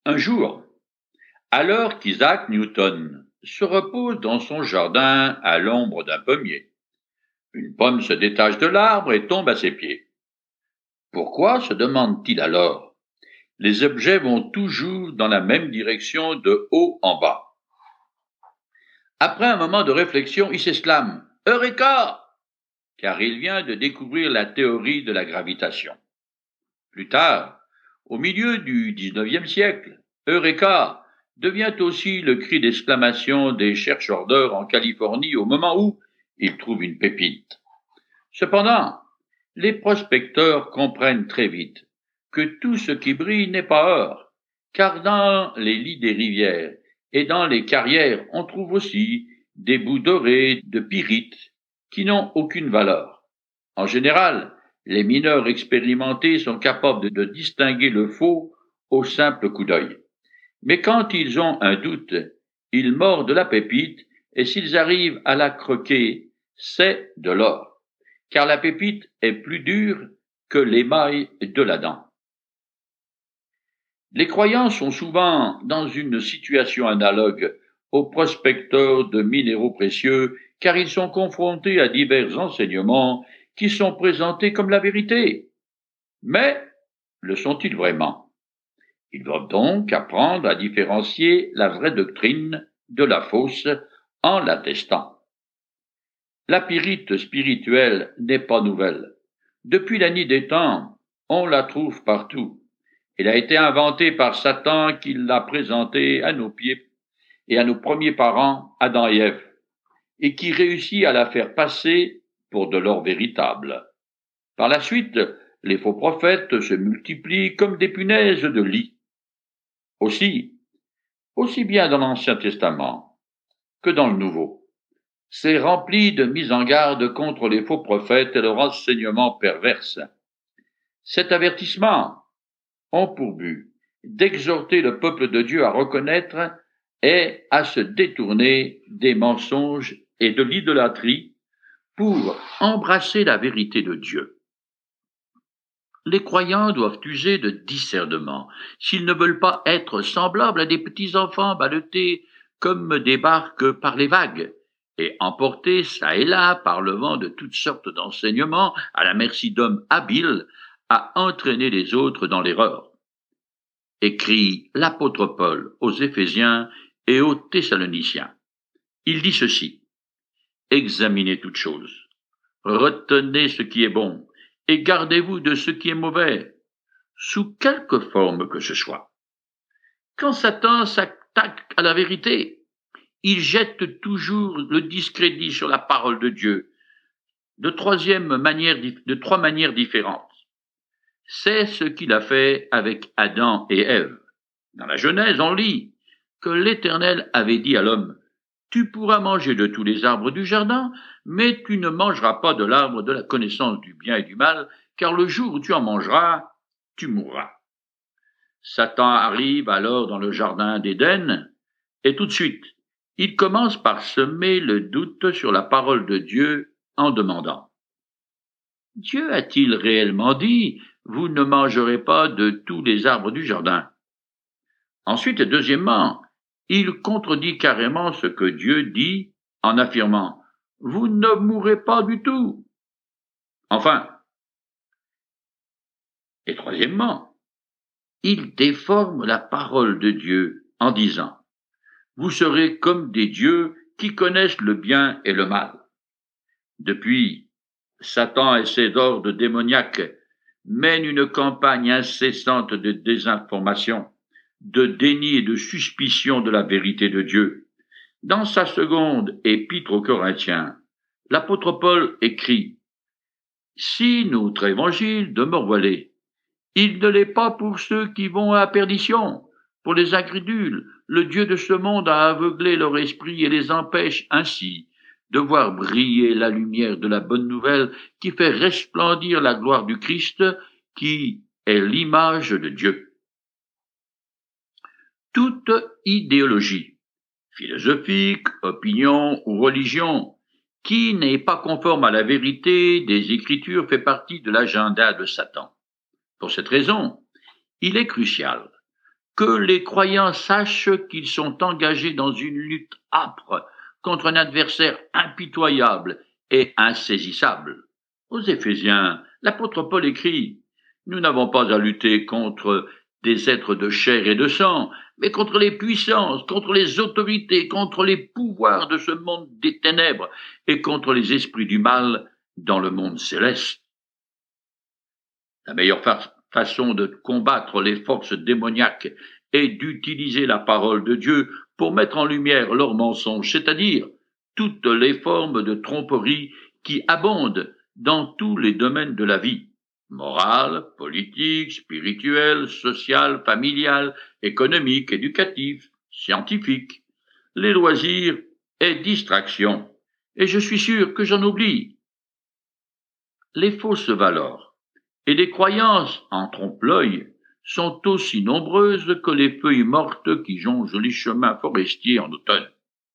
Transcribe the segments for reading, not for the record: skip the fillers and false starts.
Un jour, alors qu'Isaac Newton se repose dans son jardin à l'ombre d'un pommier, une pomme se détache de l'arbre et tombe à ses pieds. Pourquoi, se demande-t-il alors? Les objets vont toujours dans la même direction de haut en bas. Après un moment de réflexion, il s'exclame « Eureka !» car il vient de découvrir la théorie de la gravitation. Plus tard, au milieu du XIXe siècle, Eureka devient aussi le cri d'exclamation des chercheurs d'or en Californie au moment où ils trouvent une pépite. Cependant, les prospecteurs comprennent très vite que tout ce qui brille n'est pas or, car dans les lits des rivières et dans les carrières, on trouve aussi des bouts dorés de pyrite qui n'ont aucune valeur. En général, les mineurs expérimentés sont capables de distinguer le faux au simple coup d'œil. Mais quand ils ont un doute, ils mordent la pépite et s'ils arrivent à la croquer, c'est de l'or, car la pépite est plus dure que l'émail de la dent. Les croyants sont souvent dans une situation analogue aux prospecteurs de minéraux précieux, car ils sont confrontés à divers enseignements qui sont présentés comme la vérité. Mais le sont-ils vraiment? Ils doivent donc apprendre à différencier la vraie doctrine de la fausse en la testant. La pyrite spirituelle n'est pas nouvelle. Depuis la nuit des temps, on la trouve partout. Elle a été inventée par Satan qui l'a présentée à nos pieds et à nos premiers parents, Adam et Ève, et qui réussit à la faire passer pour de l'or véritable. Par la suite, les faux prophètes se multiplient comme des punaises de lit. Aussi bien dans l'Ancien Testament que dans le Nouveau, c'est rempli de mises en garde contre les faux prophètes et leurs enseignements perverses. Cet avertissement ont pour but d'exhorter le peuple de Dieu à reconnaître et à se détourner des mensonges et de l'idolâtrie pour embrasser la vérité de Dieu. Les croyants doivent user de discernement s'ils ne veulent pas être semblables à des petits enfants ballottés comme des barques par les vagues et emportés çà et là par le vent de toutes sortes d'enseignements à la merci d'hommes habiles à entraîner les autres dans l'erreur. Écrit l'apôtre Paul aux Éphésiens et aux Thessaloniciens. Il dit ceci: examinez toutes choses, retenez ce qui est bon, et gardez-vous de ce qui est mauvais, sous quelque forme que ce soit. Quand Satan s'attaque à la vérité, il jette toujours le discrédit sur la parole de Dieu, de trois manières différentes. C'est ce qu'il a fait avec Adam et Ève. Dans la Genèse, on lit que l'Éternel avait dit à l'homme: tu pourras manger de tous les arbres du jardin, mais tu ne mangeras pas de l'arbre de la connaissance du bien et du mal, car le jour où tu en mangeras, tu mourras. Satan arrive alors dans le jardin d'Éden, et tout de suite, il commence par semer le doute sur la parole de Dieu en demandant: Dieu a-t-il réellement dit: vous ne mangerez pas de tous les arbres du jardin? Ensuite, et deuxièmement, il contredit carrément ce que Dieu dit en affirmant: vous ne mourrez pas du tout. Enfin, et troisièmement, il déforme la parole de Dieu en disant: vous serez comme des dieux qui connaissent le bien et le mal. Depuis, Satan et ses hordes démoniaques mènent une campagne incessante de désinformation, de déni et de suspicion de la vérité de Dieu. Dans sa seconde épître aux Corinthiens, l'apôtre Paul écrit: si notre évangile demeure voilé, il ne l'est pas pour ceux qui vont à la perdition. Pour les incrédules, le Dieu de ce monde a aveuglé leur esprit et les empêche ainsi de voir briller la lumière de la bonne nouvelle qui fait resplendir la gloire du Christ, qui est l'image de Dieu. Toute idéologie, philosophique, opinion ou religion, qui n'est pas conforme à la vérité des Écritures fait partie de l'agenda de Satan. Pour cette raison, il est crucial que les croyants sachent qu'ils sont engagés dans une lutte âpre contre un adversaire impitoyable et insaisissable. Aux Éphésiens, l'apôtre Paul écrit: « Nous n'avons pas à lutter contre des êtres de chair et de sang, mais contre les puissances, contre les autorités, contre les pouvoirs de ce monde des ténèbres et contre les esprits du mal dans le monde céleste. » La meilleure façon de combattre les forces démoniaques est d'utiliser la parole de Dieu pour mettre en lumière leurs mensonges, c'est-à-dire toutes les formes de tromperie qui abondent dans tous les domaines de la vie: morale, politique, spirituelle, sociale, familiale, économique, éducatif, scientifique, les loisirs et distractions. Et je suis sûr que j'en oublie. Les fausses valeurs et les croyances en trompe-l'œil sont aussi nombreuses que les feuilles mortes qui jonchent les chemins forestiers en automne.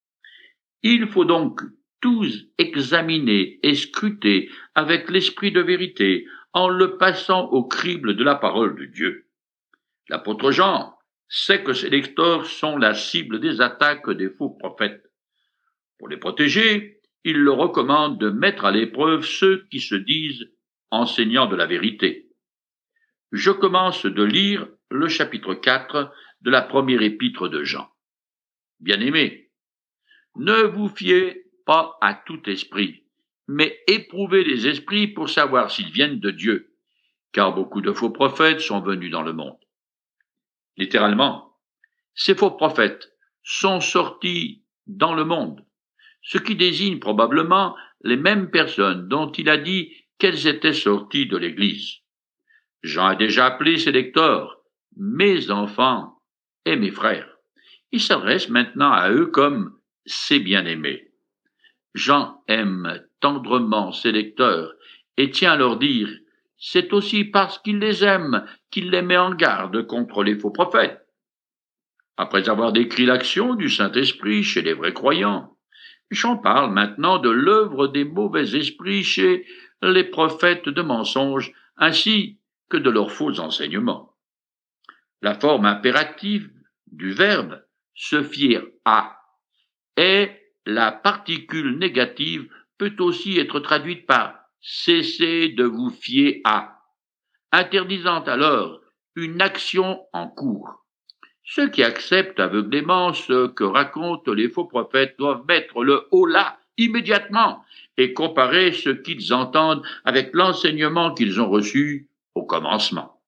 Il faut donc tous examiner et scruter avec l'esprit de vérité en le passant au crible de la parole de Dieu. L'apôtre Jean sait que ces lecteurs sont la cible des attaques des faux prophètes. Pour les protéger, il leur recommande de mettre à l'épreuve ceux qui se disent enseignants de la vérité. Je commence de lire le chapitre 4 de la première épître de Jean. Bien-aimés, ne vous fiez pas à tout esprit, mais éprouvez les esprits pour savoir s'ils viennent de Dieu, car beaucoup de faux prophètes sont venus dans le monde. Littéralement, ces faux prophètes sont sortis dans le monde, ce qui désigne probablement les mêmes personnes dont il a dit qu'elles étaient sorties de l'Église. Jean a déjà appelé ses lecteurs « mes enfants et mes frères ». Il s'adresse maintenant à eux comme « ses bien-aimés ». Jean aime tendrement ses lecteurs et tient à leur dire « c'est aussi parce qu'il les aime qu'il les met en garde contre les faux prophètes ». Après avoir décrit l'action du Saint-Esprit chez les vrais croyants, Jean parle maintenant de l'œuvre des mauvais esprits chez les prophètes de mensonges, ainsi que de leurs faux enseignements. La forme impérative du verbe « se fier à » et la particule négative peut aussi être traduite par « cessez de vous fier à », interdisant alors une action en cours. Ceux qui acceptent aveuglément ce que racontent les faux prophètes doivent mettre le haut là immédiatement et comparer ce qu'ils entendent avec l'enseignement qu'ils ont reçu au commencement.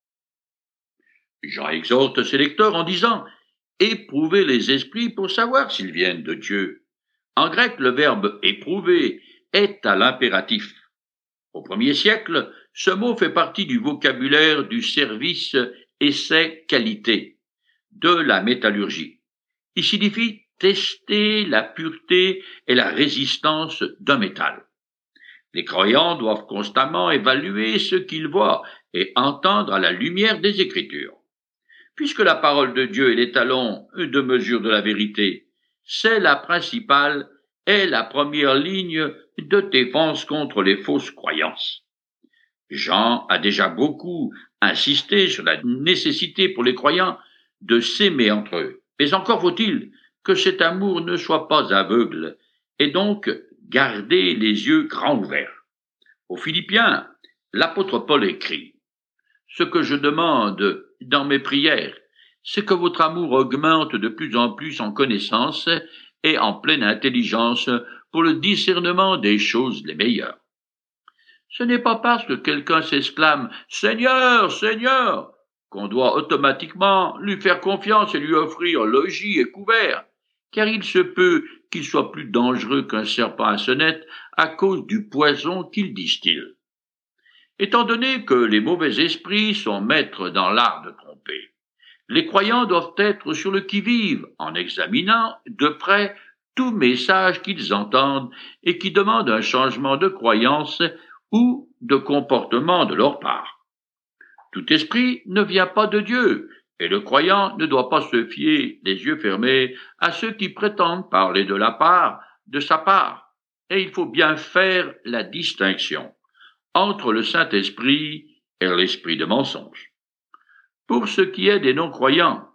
Jean exhorte ses lecteurs en disant « éprouvez les esprits pour savoir s'ils viennent de Dieu ». En grec, le verbe « éprouver » est à l'impératif. Au 1er siècle, ce mot fait partie du vocabulaire du service essai-qualité de la métallurgie. Il signifie tester la pureté et la résistance d'un métal. Les croyants doivent constamment évaluer ce qu'ils voient et entendre à la lumière des Écritures. Puisque la parole de Dieu est l'étalon de mesure de la vérité, c'est la principale et la première ligne de défense contre les fausses croyances. Jean a déjà beaucoup insisté sur la nécessité pour les croyants de s'aimer entre eux. Mais encore faut-il que cet amour ne soit pas aveugle et donc garder les yeux grands ouverts. Aux Philippiens, l'apôtre Paul écrit « Ce que je demande dans mes prières, c'est que votre amour augmente de plus en plus en connaissance et en pleine intelligence pour le discernement des choses les meilleures. » Ce n'est pas parce que quelqu'un s'exclame « Seigneur, Seigneur !» qu'on doit automatiquement lui faire confiance et lui offrir logis et couvert, car il se peut qu'il soit plus dangereux qu'un serpent à sonnette à cause du poison qu'il distille. Étant donné que les mauvais esprits sont maîtres dans l'art de tromper, les croyants doivent être sur le qui-vive en examinant de près tout message qu'ils entendent et qui demande un changement de croyance ou de comportement de leur part. Tout esprit ne vient pas de Dieu, et le croyant ne doit pas se fier les yeux fermés à ceux qui prétendent parler de sa part, et il faut bien faire la distinction entre le Saint-Esprit et l'esprit de mensonge. Pour ce qui est des non-croyants,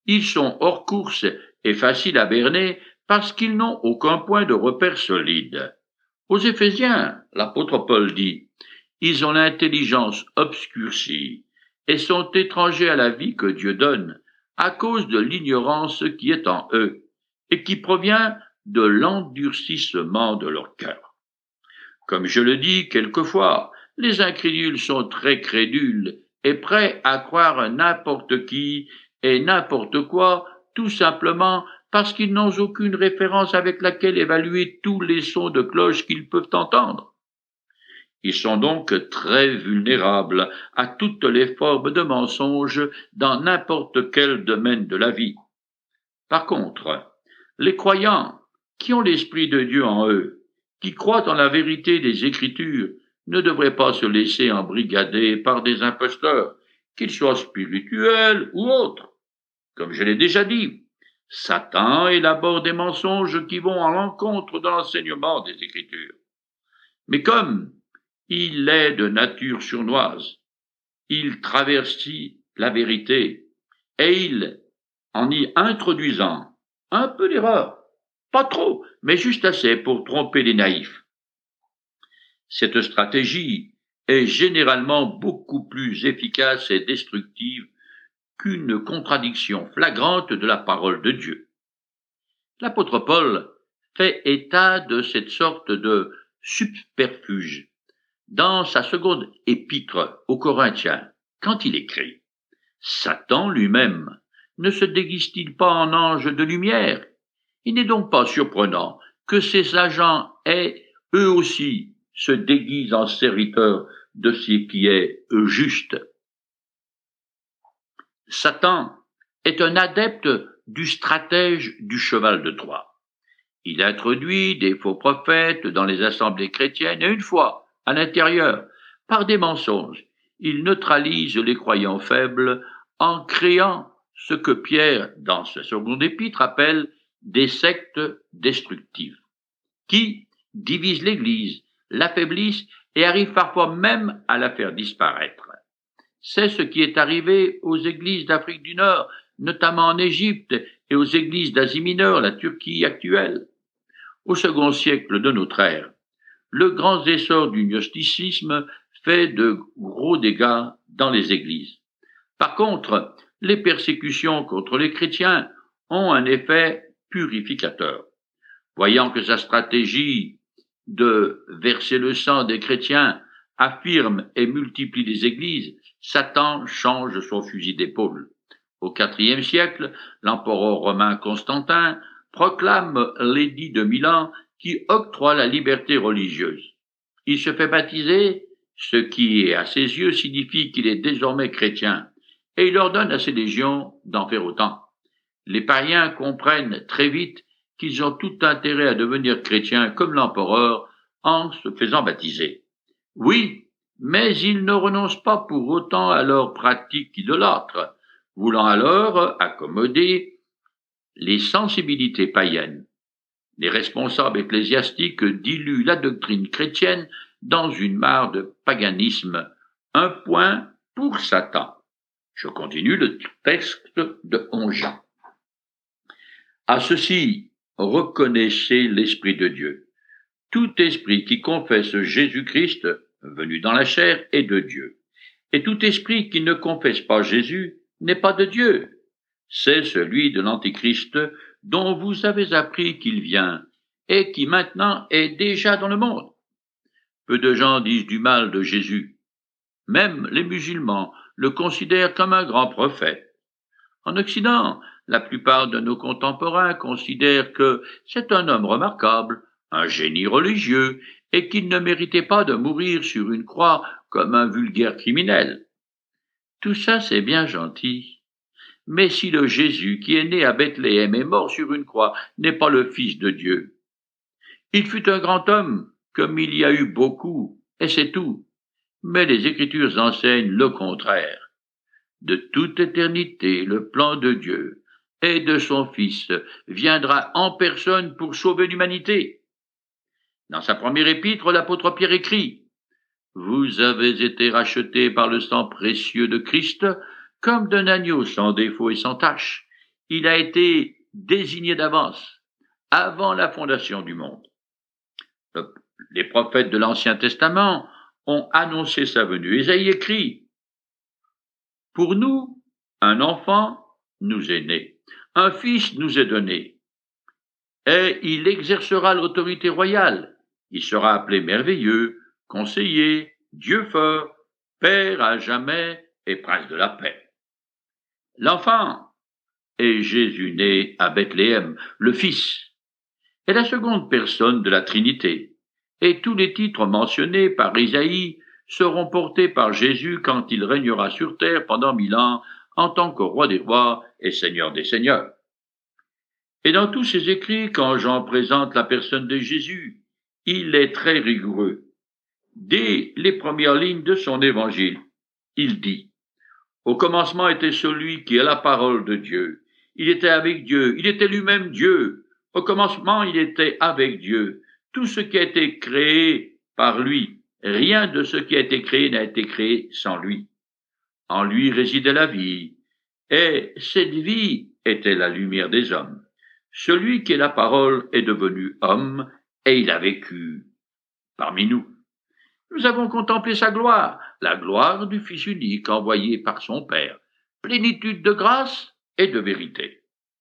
Ils sont hors course et faciles à berner parce qu'ils n'ont aucun point de repère solide. Aux Éphésiens, l'apôtre Paul dit, ils ont l'intelligence obscurcie et sont étrangers à la vie que Dieu donne à cause de l'ignorance qui est en eux et qui provient de l'endurcissement de leur cœur. Comme je le dis quelquefois, les incrédules sont très crédules et prêts à croire n'importe qui et n'importe quoi, tout simplement parce qu'ils n'ont aucune référence avec laquelle évaluer tous les sons de cloche qu'ils peuvent entendre. Ils sont donc très vulnérables à toutes les formes de mensonges dans n'importe quel domaine de la vie. Par contre, les croyants qui ont l'Esprit de Dieu en eux, qui croient en la vérité des Écritures, ne devraient pas se laisser embrigader par des imposteurs, qu'ils soient spirituels ou autres. Comme je l'ai déjà dit, Satan élabore des mensonges qui vont à l'encontre de l'enseignement des Écritures. Mais comme il est de nature sournoise, il traversit la vérité, et il, en y introduisant un peu d'erreur, pas trop, mais juste assez pour tromper les naïfs. Cette stratégie est généralement beaucoup plus efficace et destructive qu'une contradiction flagrante de la parole de Dieu. L'apôtre Paul fait état de cette sorte de subterfuge dans sa seconde épître aux Corinthiens, quand il écrit « Satan lui-même ne se déguise-t-il pas en ange de lumière? Il n'est donc pas surprenant que ses agents aient, eux aussi, se déguisent en serviteurs de ce qui est juste. » Satan est un adepte du stratège du cheval de Troie. Il introduit des faux prophètes dans les assemblées chrétiennes et une fois, à l'intérieur, par des mensonges, il neutralise les croyants faibles en créant ce que Pierre, dans sa seconde épître, appelle des sectes destructives, qui divisent l'Église, l'affaiblissent et arrivent parfois même à la faire disparaître. C'est ce qui est arrivé aux églises d'Afrique du Nord, notamment en Égypte, et aux églises d'Asie mineure, la Turquie actuelle. Au second siècle de notre ère, le grand essor du gnosticisme fait de gros dégâts dans les églises. Par contre, les persécutions contre les chrétiens ont un effet purificateur. Voyant que sa stratégie de verser le sang des chrétiens affirme et multiplie les églises, Satan change son fusil d'épaule. Au IVe siècle, l'empereur romain Constantin proclame l'édit de Milan qui octroie la liberté religieuse. Il se fait baptiser, ce qui, à ses yeux, signifie qu'il est désormais chrétien, et il ordonne à ses légions d'en faire autant. Les païens comprennent très vite qu'ils ont tout intérêt à devenir chrétiens comme l'empereur en se faisant baptiser. Oui, mais ils ne renoncent pas pour autant à leur pratique idolâtre, voulant alors accommoder les sensibilités païennes. Les responsables ecclésiastiques diluent la doctrine chrétienne dans une mare de paganisme. Un point pour Satan. Je continue le texte de 11 Jean. À ceci, reconnaissez l'Esprit de Dieu. Tout esprit qui confesse Jésus-Christ, venu dans la chair, est de Dieu. Et tout esprit qui ne confesse pas Jésus n'est pas de Dieu. C'est celui de l'Antichrist dont vous avez appris qu'il vient et qui maintenant est déjà dans le monde. Peu de gens disent du mal de Jésus. Même les musulmans le considèrent comme un grand prophète. En Occident, la plupart de nos contemporains considèrent que c'est un homme remarquable, un génie religieux, et qu'il ne méritait pas de mourir sur une croix comme un vulgaire criminel. Tout ça, c'est bien gentil. Mais si le Jésus qui est né à Bethléem est mort sur une croix n'est pas le Fils de Dieu, il fut un grand homme, comme il y a eu beaucoup, et c'est tout. Mais les Écritures enseignent le contraire. De toute éternité, le plan de Dieu et de son Fils viendra en personne pour sauver l'humanité. Dans sa première épître, l'apôtre Pierre écrit « Vous avez été rachetés par le sang précieux de Christ, comme d'un agneau sans défaut et sans tache. Il a été désigné d'avance, avant la fondation du monde. Les prophètes de l'Ancien Testament ont annoncé sa venue. Ésaïe écrit: Pour nous, un enfant nous est né, un fils nous est donné, et il exercera l'autorité royale. Il sera appelé merveilleux, conseiller, Dieu fort, Père à jamais et prince de la paix. L'enfant est Jésus né à Bethléem, le Fils, est la seconde personne de la Trinité, et tous les titres mentionnés par Isaïe seront portés par Jésus quand il régnera sur terre pendant 1000 ans en tant que roi des rois et seigneur des seigneurs. Et dans tous ses écrits, quand Jean présente la personne de Jésus, il est très rigoureux. Dès les premières lignes de son évangile, il dit: Au commencement était celui qui est la parole de Dieu. Il était avec Dieu, il était lui-même Dieu. Au commencement, il était avec Dieu. Tout ce qui a été créé par lui, rien de ce qui a été créé n'a été créé sans lui. En lui résidait la vie, et cette vie était la lumière des hommes. Celui qui est la parole est devenu homme, et il a vécu parmi nous. Nous avons contemplé sa gloire, la gloire du Fils unique envoyé par son Père, plénitude de grâce et de vérité.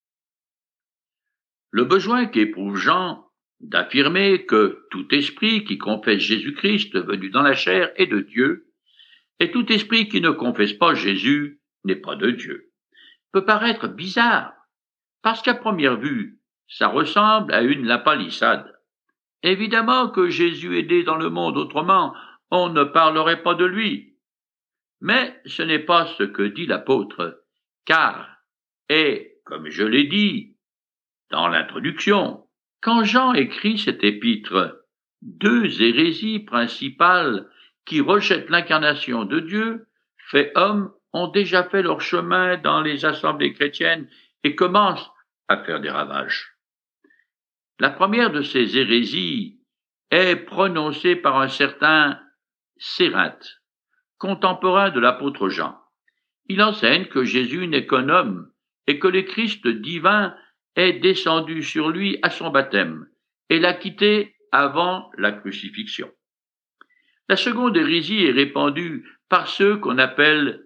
Le besoin qu'éprouve Jean d'affirmer que tout esprit qui confesse Jésus-Christ venu dans la chair est de Dieu, et tout esprit qui ne confesse pas Jésus n'est pas de Dieu, peut paraître bizarre, parce qu'à première vue, ça ressemble à une lapalissade. Évidemment que Jésus est né dans le monde, autrement, on ne parlerait pas de lui. Mais ce n'est pas ce que dit l'apôtre, car, et comme je l'ai dit dans l'introduction, quand Jean écrit cet épître, deux hérésies principales qui rejettent l'incarnation de Dieu, fait homme, ont déjà fait leur chemin dans les assemblées chrétiennes et commencent à faire des ravages. La première de ces hérésies est prononcée par un certain Cérinthe, contemporain de l'apôtre Jean. Il enseigne que Jésus n'est qu'un homme et que le Christ divin est descendu sur lui à son baptême et l'a quitté avant la crucifixion. La seconde hérésie est répandue par ceux qu'on appelle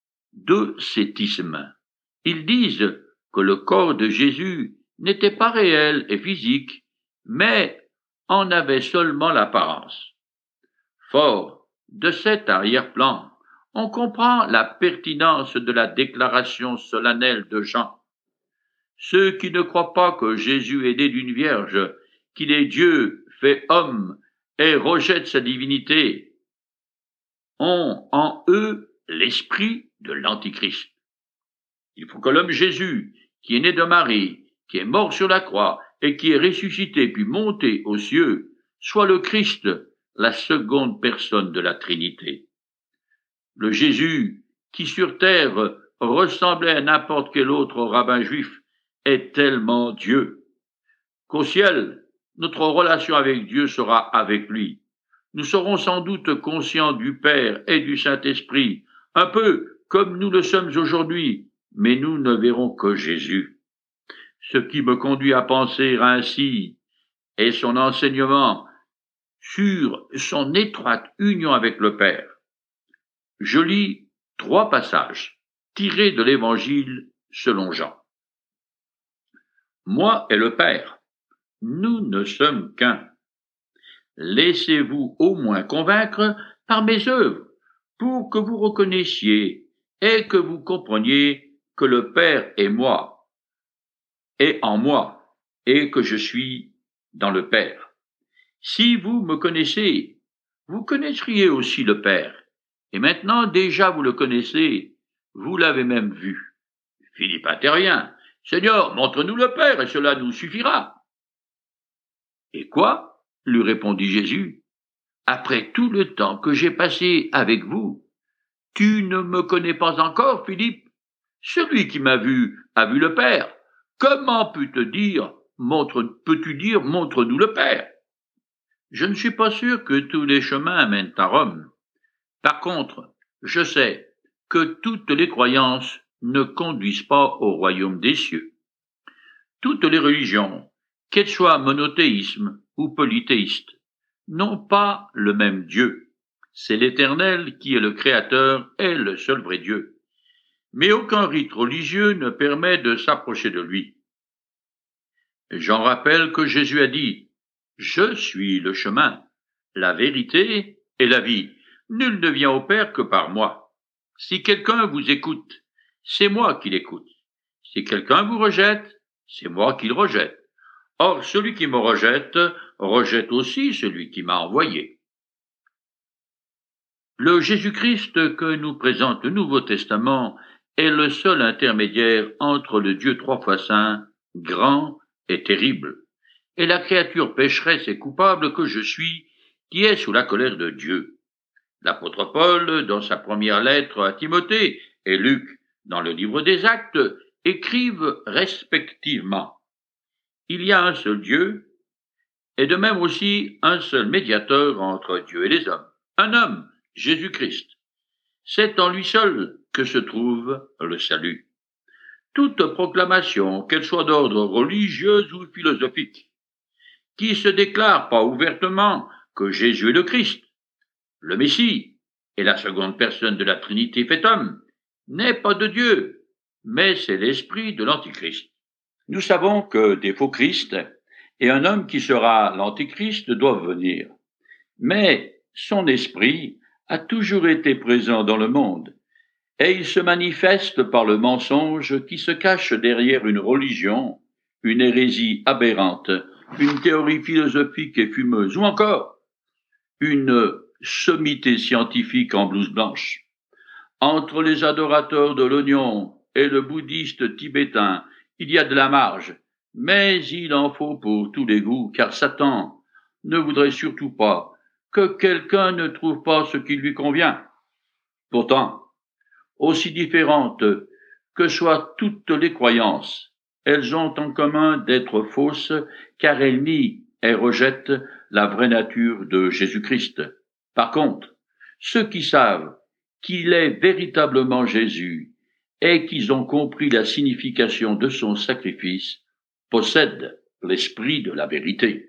docétisme. Ils disent que le corps de Jésus n'était pas réel et physique, mais en avait seulement l'apparence. Fort de cet arrière-plan, on comprend la pertinence de la déclaration solennelle de Jean. Ceux qui ne croient pas que Jésus est né d'une vierge, qu'il est Dieu fait homme et rejettent sa divinité, ont en eux l'esprit de l'Antichrist. Il faut que l'homme Jésus, qui est né de Marie, qui est mort sur la croix et qui est ressuscité puis monté aux cieux, soit le Christ, la seconde personne de la Trinité. Le Jésus, qui sur terre ressemblait à n'importe quel autre rabbin juif, est tellement Dieu qu'au ciel, notre relation avec Dieu sera avec lui. Nous serons sans doute conscients du Père et du Saint-Esprit, un peu comme nous le sommes aujourd'hui, mais nous ne verrons que Jésus. Ce qui me conduit à penser ainsi est son enseignement sur son étroite union avec le Père. Je lis 3 passages tirés de l'Évangile selon Jean. Moi et le Père, nous ne sommes qu'un. Laissez-vous au moins convaincre par mes œuvres, pour que vous reconnaissiez et que vous compreniez que le Père est moi, est en moi, et que je suis dans le Père. Si vous me connaissez, vous connaîtriez aussi le Père. Et maintenant, déjà vous le connaissez, vous l'avez même vu. Philippe intervient. Seigneur, montre-nous le Père, et cela nous suffira. Et quoi? Lui répondit Jésus. Après tout le temps que j'ai passé avec vous, tu ne me connais pas encore, Philippe? Celui qui m'a vu a vu le Père. Comment peux-tu dire, montre-nous le Père? Je ne suis pas sûr que tous les chemins mènent à Rome. Par contre, je sais que toutes les croyances ne conduisent pas au royaume des cieux. Toutes les religions, qu'elles soient monothéisme ou polythéistes, n'ont pas le même Dieu. C'est l'Éternel qui est le Créateur et le seul vrai Dieu. Mais aucun rite religieux ne permet de s'approcher de lui. J'en rappelle que Jésus a dit « Je suis le chemin, la vérité et la vie. Nul ne vient au Père que par moi. Si quelqu'un vous écoute, c'est moi qui l'écoute. Si quelqu'un vous rejette, c'est moi qui le rejette. Or, celui qui me rejette, rejette aussi celui qui m'a envoyé. » Le Jésus-Christ que nous présente le Nouveau Testament est le seul intermédiaire entre le Dieu trois fois saint, grand et terrible, et la créature pécheresse et coupable que je suis, qui est sous la colère de Dieu. L'apôtre Paul, dans sa première lettre à Timothée, et Luc, dans le livre des Actes, écrivent respectivement « Il y a un seul Dieu, et de même aussi un seul médiateur entre Dieu et les hommes, un homme, Jésus-Christ. C'est en lui seul que se trouve le salut. » Toute proclamation, qu'elle soit d'ordre religieux ou philosophique, qui se déclare pas ouvertement que Jésus est le Christ, le Messie, et la seconde personne de la Trinité fait homme, n'est pas de Dieu, mais c'est l'esprit de l'Antichrist. Nous savons que des faux Christ et un homme qui sera l'Antichrist doivent venir, mais son esprit a toujours été présent dans le monde, et il se manifeste par le mensonge qui se cache derrière une religion, une hérésie aberrante, une théorie philosophique et fumeuse, ou encore une sommité scientifique en blouse blanche. Entre les adorateurs de l'oignon et le bouddhiste tibétain, il y a de la marge, mais il en faut pour tous les goûts, car Satan ne voudrait surtout pas que quelqu'un ne trouve pas ce qui lui convient. Pourtant, aussi différentes que soient toutes les croyances, elles ont en commun d'être fausses, car elles nient et rejettent la vraie nature de Jésus-Christ. Par contre, ceux qui savent qu'il est véritablement Jésus et qu'ils ont compris la signification de son sacrifice possèdent l'esprit de la vérité.